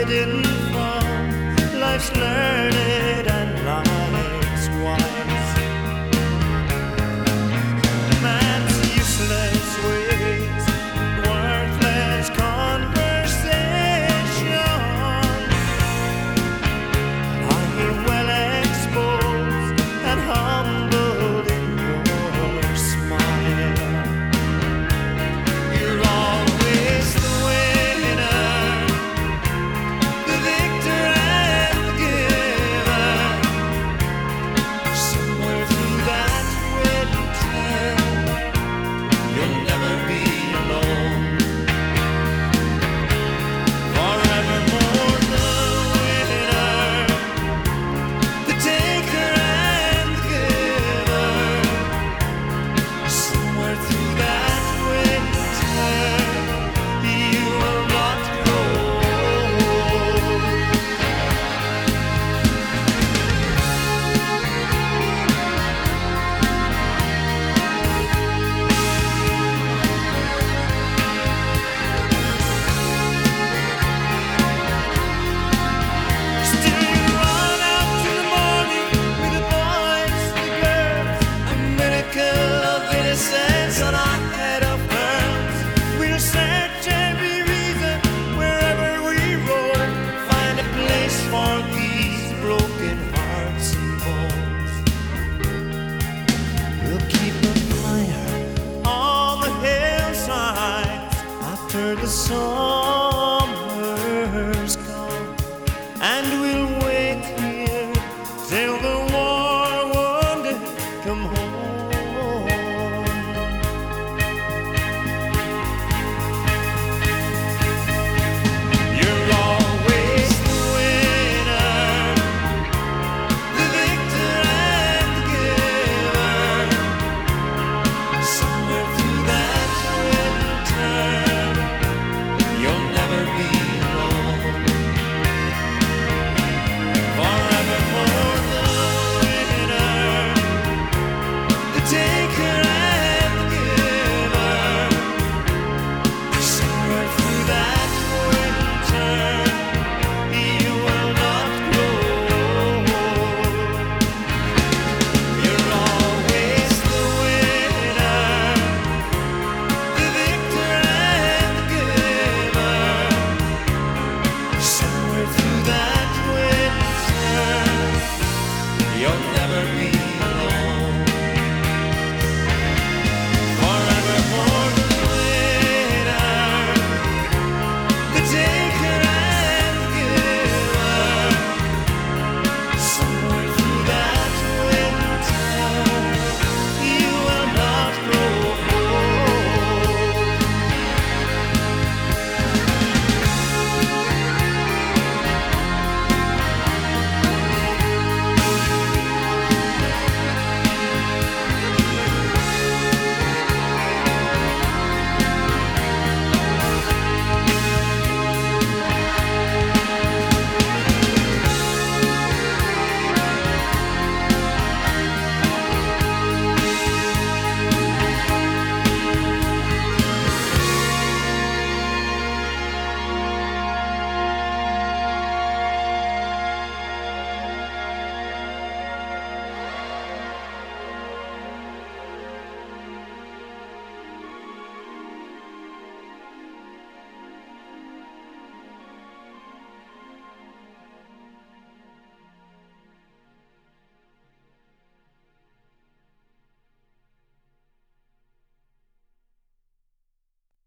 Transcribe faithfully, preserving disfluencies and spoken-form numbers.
didn't fall. Life's learned and life's wise. Man's useless ways, worthless conversation are you well exposed and humbled in your smile. You're always the winner, the victor and the giver. Somewhere through that winter, you'll never be alone. Forevermore the winner, the taker and the giver. Somewhere through that winter, you will not go. Still you run out to the morning with the boys, the girls, a miracle of innocence on our head of pearls. We'll search every reason wherever we roam, find a place for these broken hearts and bones. We'll keep a fire on the hillsides after the sun